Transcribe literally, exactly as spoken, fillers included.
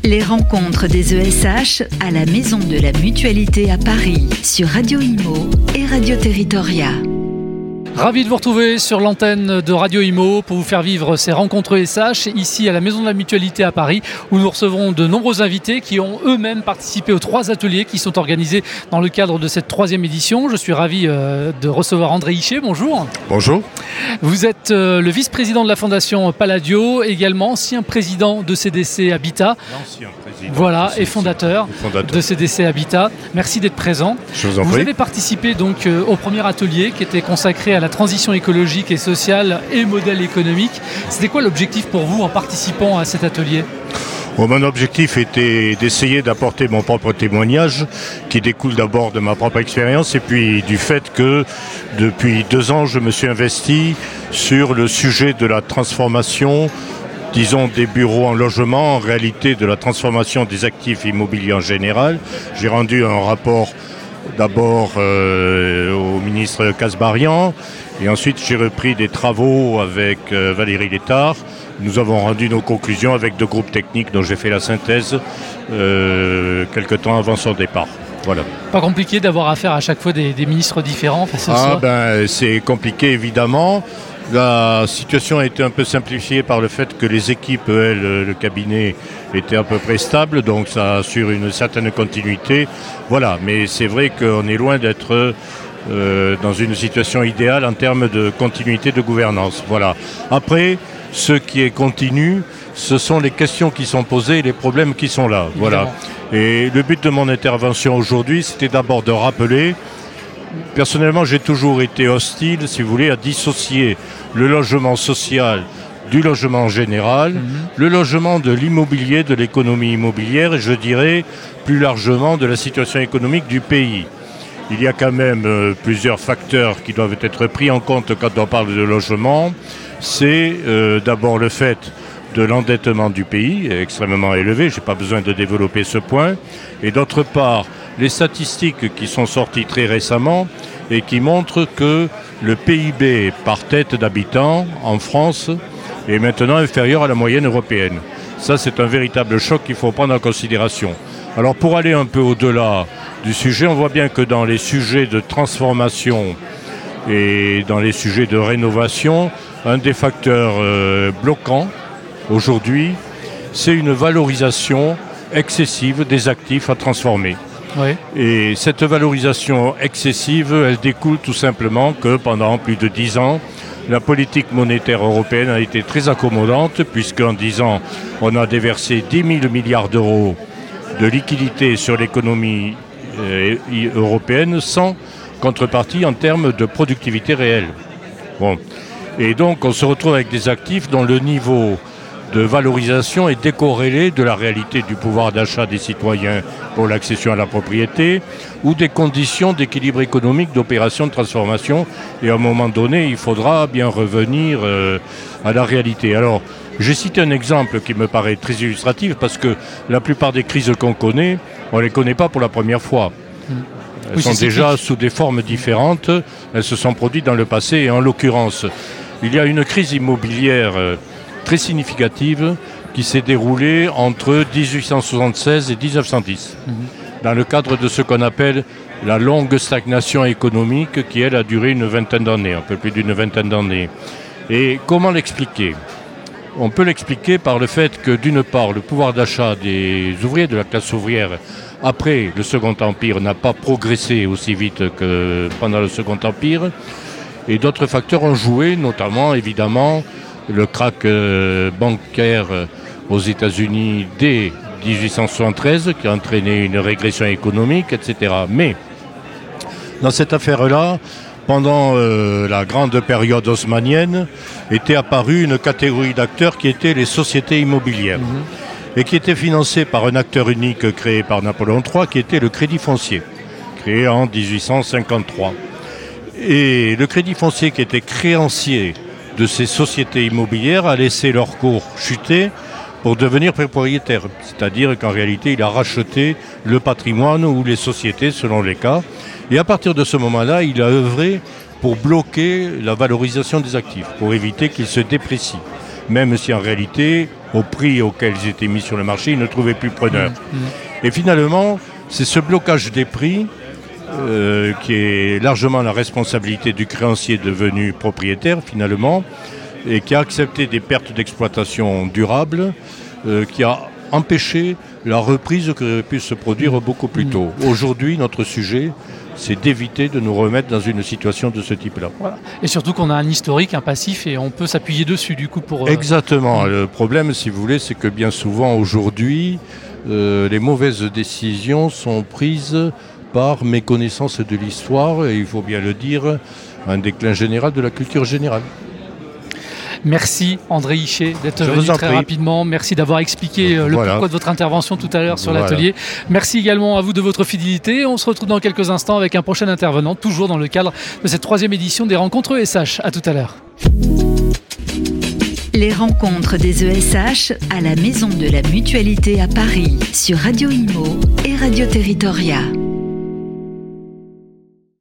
Les rencontres des E S H à la Maison de la Mutualité à Paris, sur Radio Imo et Radio Territoria. Ravi de vous retrouver sur l'antenne de Radio Imo pour vous faire vivre ces rencontres E S H ici à la Maison de la Mutualité à Paris, où nous recevrons de nombreux invités qui ont eux-mêmes participé aux trois ateliers qui sont organisés dans le cadre de cette troisième édition. Je suis ravi euh, de recevoir André Hichet. Bonjour. Bonjour. Vous êtes euh, le vice-président de la Fondation Palladio, également ancien président de C D C Habitat. L'ancien président. Voilà, et fondateur, fondateur de C D C Habitat. Merci d'être présent. Je vous en prie. Vous avez participé donc euh, au premier atelier qui était consacré à la transition écologique et sociale et modèle économique. C'était quoi l'objectif pour vous en participant à cet atelier ? Bon, mon objectif était d'essayer d'apporter mon propre témoignage qui découle d'abord de ma propre expérience et puis du fait que depuis deux ans je me suis investi sur le sujet de la transformation, disons des bureaux en logement, en réalité de la transformation des actifs immobiliers en général. J'ai rendu un rapport d'abord euh, au ministre Kasbarian et ensuite j'ai repris des travaux avec euh, Valérie Létard. Nous avons rendu nos conclusions avec deux groupes techniques dont j'ai fait la synthèse euh, quelque temps avant son départ. Voilà. Pas compliqué d'avoir affaire à chaque fois des, des ministres différents face à ah, ça. ben, c'est compliqué évidemment. La situation a été un peu simplifiée par le fait que les équipes, elles, le cabinet, étaient à peu près stables, donc ça assure une certaine continuité. Voilà, mais c'est vrai qu'on est loin d'être euh, dans une situation idéale en termes de continuité de gouvernance. Voilà. Après, ce qui est continu, ce sont les questions qui sont posées et les problèmes qui sont là. Voilà. Et le but de mon intervention aujourd'hui, c'était d'abord de rappeler. Personnellement, j'ai toujours été hostile, si vous voulez, à dissocier le logement social du logement général, mmh. le logement de l'immobilier, de l'économie immobilière, et je dirais plus largement de la situation économique du pays. Il y a quand même euh, plusieurs facteurs qui doivent être pris en compte quand on parle de logement. C'est euh, d'abord le fait de l'endettement du pays, extrêmement élevé, je n'ai pas besoin de développer ce point, et d'autre part, les statistiques qui sont sorties très récemment et qui montrent que le P I B par tête d'habitant en France est maintenant inférieur à la moyenne européenne. Ça, c'est un véritable choc qu'il faut prendre en considération. Alors, pour aller un peu au-delà du sujet, on voit bien que dans les sujets de transformation et dans les sujets de rénovation, un des facteurs euh, bloquants aujourd'hui, c'est une valorisation excessive des actifs à transformer. Oui. Et cette valorisation excessive, elle découle tout simplement que pendant plus de dix ans, la politique monétaire européenne a été très accommodante, puisqu'en dix ans, on a déversé dix mille milliards d'euros de liquidités sur l'économie euh, européenne sans contrepartie en termes de productivité réelle. Bon. Et donc, on se retrouve avec des actifs dont le niveau de valorisation est décorrélé de la réalité du pouvoir d'achat des citoyens pour l'accession à la propriété ou des conditions d'équilibre économique d'opération de transformation. Et à un moment donné, il faudra bien revenir euh, à la réalité. Alors, j'ai cité un exemple qui me paraît très illustratif parce que la plupart des crises qu'on connaît, on ne les connaît pas pour la première fois. Elles oui, sont déjà sous des formes différentes. Elles se sont produites dans le passé et en l'occurrence, il y a une crise immobilière euh, très significative qui s'est déroulée entre dix-huit cent soixante-seize et dix-neuf cent dix, mmh. dans le cadre de ce qu'on appelle la longue stagnation économique qui, elle, a duré une vingtaine d'années, un peu plus d'une vingtaine d'années. Et comment l'expliquer ? On peut l'expliquer par le fait que, d'une part, le pouvoir d'achat des ouvriers de la classe ouvrière, après le Second Empire, n'a pas progressé aussi vite que pendant le Second Empire, et d'autres facteurs ont joué, notamment, évidemment, le krach euh, bancaire euh, aux États-Unis dès dix-huit cent soixante-treize qui a entraîné une régression économique, et cetera. Mais dans cette affaire-là, pendant euh, la grande période haussmannienne, était apparue une catégorie d'acteurs qui étaient les sociétés immobilières mmh. et qui étaient financées par un acteur unique créé par Napoléon trois qui était le crédit foncier, créé en dix-huit cent cinquante-trois. Et le crédit foncier qui était créancier de ces sociétés immobilières a laissé leur cours chuter pour devenir propriétaire. C'est-à-dire qu'en réalité, il a racheté le patrimoine ou les sociétés selon les cas. Et à partir de ce moment-là, il a œuvré pour bloquer la valorisation des actifs, pour éviter qu'ils se déprécient. Même si en réalité, au prix auquel ils étaient mis sur le marché, ils ne trouvaient plus preneur. Mmh, mmh. Et finalement, c'est ce blocage des prix euh, qui est largement la responsabilité du créancier devenu propriétaire finalement, et qui a accepté des pertes d'exploitation durables, euh, qui a empêché la reprise qui aurait pu se produire beaucoup plus tôt. Aujourd'hui, notre sujet, c'est d'éviter de nous remettre dans une situation de ce type-là. Voilà. Et surtout qu'on a un historique, un passif, et on peut s'appuyer dessus du coup pour... Euh... Exactement. Le problème, si vous voulez, c'est que bien souvent aujourd'hui, euh, les mauvaises décisions sont prises par méconnaissance de l'histoire, et il faut bien le dire, un déclin général de la culture générale. Merci André Hichet d'être Je venu très prie. rapidement. Merci d'avoir expliqué le voilà. pourquoi de votre intervention tout à l'heure sur Voilà. l'atelier. Merci également à vous de votre fidélité. On se retrouve dans quelques instants avec un prochain intervenant, toujours dans le cadre de cette troisième édition des rencontres E S H. À tout à l'heure. Les rencontres des E S H à la Maison de la Mutualité à Paris sur Radio Imo et Radio Territoria.